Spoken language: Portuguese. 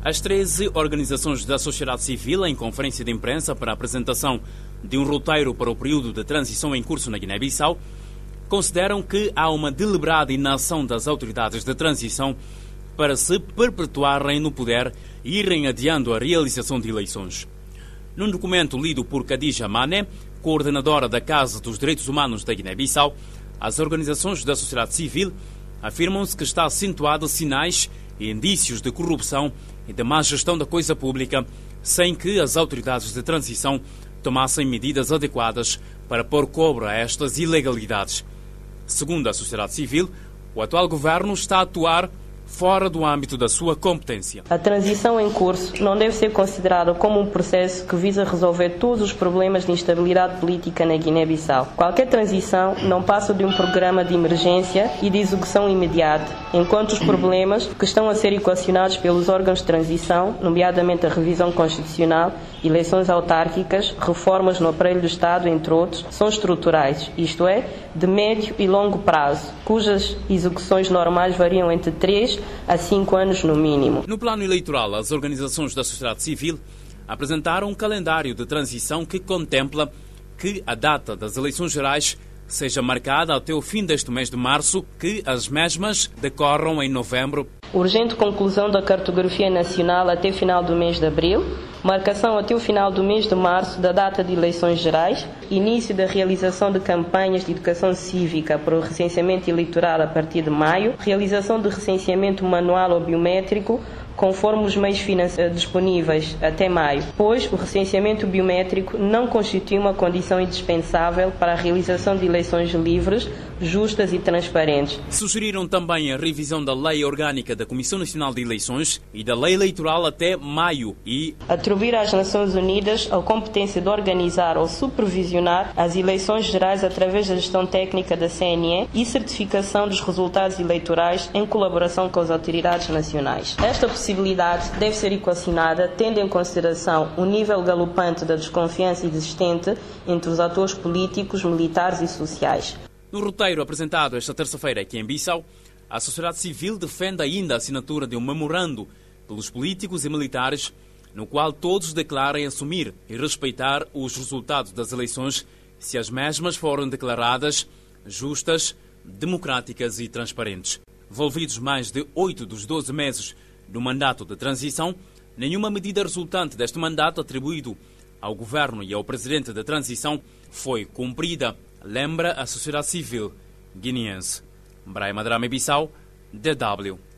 As 13 organizações da sociedade civil, em conferência de imprensa para a apresentação de um roteiro para o período de transição em curso na Guiné-Bissau, consideram que há uma deliberada inação das autoridades de transição para se perpetuarem no poder e irem adiando a realização de eleições. Num documento lido por Khadija Mané, coordenadora da Casa dos Direitos Humanos da Guiné-Bissau, as organizações da sociedade civil afirmam-se que está acentuado sinais e indícios de corrupção e de má gestão da coisa pública, sem que as autoridades de transição tomassem medidas adequadas para pôr cobre a estas ilegalidades. Segundo a sociedade civil, o atual governo está a atuar fora do âmbito da sua competência. A transição em curso não deve ser considerada como um processo que visa resolver todos os problemas de instabilidade política na Guiné-Bissau. Qualquer transição não passa de um programa de emergência e de execução imediata, enquanto os problemas que estão a ser equacionados pelos órgãos de transição, nomeadamente a revisão constitucional, eleições autárquicas, reformas no aparelho do Estado, entre outros, são estruturais, isto é, de médio e longo prazo, cujas execuções normais variam entre 3 a 5 anos no mínimo. No plano eleitoral, as organizações da sociedade civil apresentaram um calendário de transição que contempla que a data das eleições gerais seja marcada até o fim deste mês de março, que as mesmas decorram em novembro. Urgente conclusão da cartografia nacional até final do mês de abril, marcação até o final do mês de março da data de eleições gerais, início da realização de campanhas de educação cívica para o recenseamento eleitoral a partir de maio, realização de recenseamento manual ou biométrico, conforme os meios financeiros disponíveis até maio, pois o recenseamento biométrico não constitui uma condição indispensável para a realização de eleições livres, justas e transparentes. Sugeriram também a revisão da Lei Orgânica da Comissão Nacional de Eleições e da Lei Eleitoral até maio e atribuir às Nações Unidas a competência de organizar ou supervisionar as eleições gerais através da gestão técnica da CNE e certificação dos resultados eleitorais em colaboração com as autoridades nacionais. Esta possibilidade deve ser equacionada tendo em consideração o nível galopante da desconfiança existente entre os atores políticos, militares e sociais. No roteiro apresentado esta terça-feira aqui em Bissau, a sociedade civil defende ainda a assinatura de um memorando pelos políticos e militares, no qual todos declarem assumir e respeitar os resultados das eleições se as mesmas forem declaradas justas, democráticas e transparentes. Envolvidos mais de 8 dos 12 meses do mandato de transição, nenhuma medida resultante deste mandato atribuído ao governo e ao presidente da transição foi cumprida, lembra a sociedade civil guineense. Braima Drame Bissau, DW.